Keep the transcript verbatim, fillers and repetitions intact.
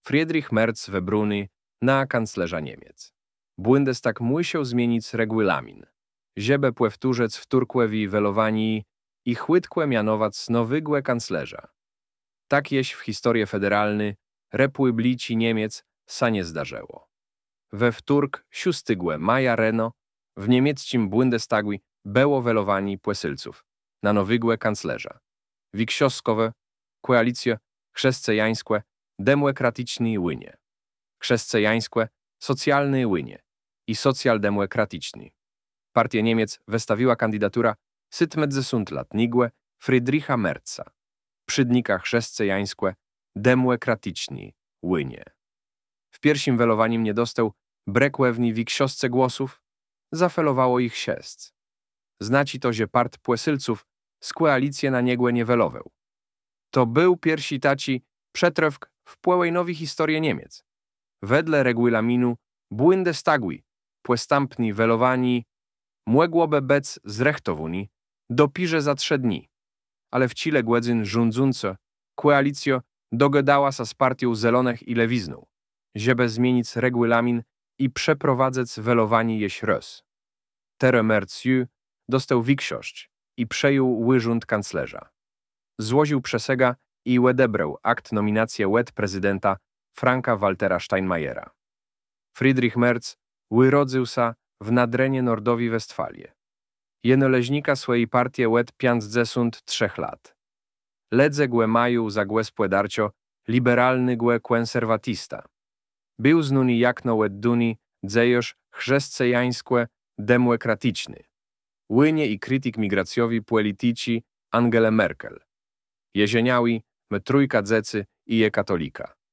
Friedrich Merz wybrany na kanclerza Niemiec. Bundestag musiał zmienić regulamin, żeby powtórzyć wtórkłewi welowani i chłytkłe mianować nowego kanclerza. Tak jeś w historii federalny Republiki Niemiec sa nie zdarzyło. We wtórk szóstego maja rano w niemieckim Bundestagu było welowani płesylców na nowego kanclerza. Wiksiowskowe, koalicje chrześcijańskie, demokratyczne łynie. Chrześcijańskie, socjalne łynie i socjaldemokratyczne. Partia Niemiec wystawiła kandydatura siedemdziesięcioletniego Friedricha Merza. Przydnika chrześcijańskie, demokratyczne łynie. W pierwszym welowaniu nie dostał brekłewni wiksiosce głosów, zafelowało ich sześć. Znaci to, że part płesylców z koalicję na niegłe nie welował. To był pierwszy taci przetrwk w płełej nowej historii Niemiec. Wedle regulaminu Bundestagu płestampni welowani mogłoby bec zrechtowuni dopirze za trzy dni. Ale w cile głedzyn rządzące koalicjo dogadała sa z partią Zelonych i Lewizną, żeby zmienić regulamin i przeprowadzać welowanie jeś roz. Tere Merciu dostał większość i przejął urząd kanclerza. Złożył przesega i odebrał akt nominacji ład prezydenta Franka Waltera Steinmeiera. Friedrich Merz urodził sa w Nadrenie Nordowi Westfalie. Jenoleźnika swojej partii ład pięćdziesiąt trzy lat. Ledze głe maju za głe spłedarcio liberalny głe konserwatista. Był znany jak no ład duni dzejosz chrześcijańskie demokratyczny. Łynie i krytyk migracjowi polityci Angele Merkel. Jezieniawi, my trójka dzecy i je katolika.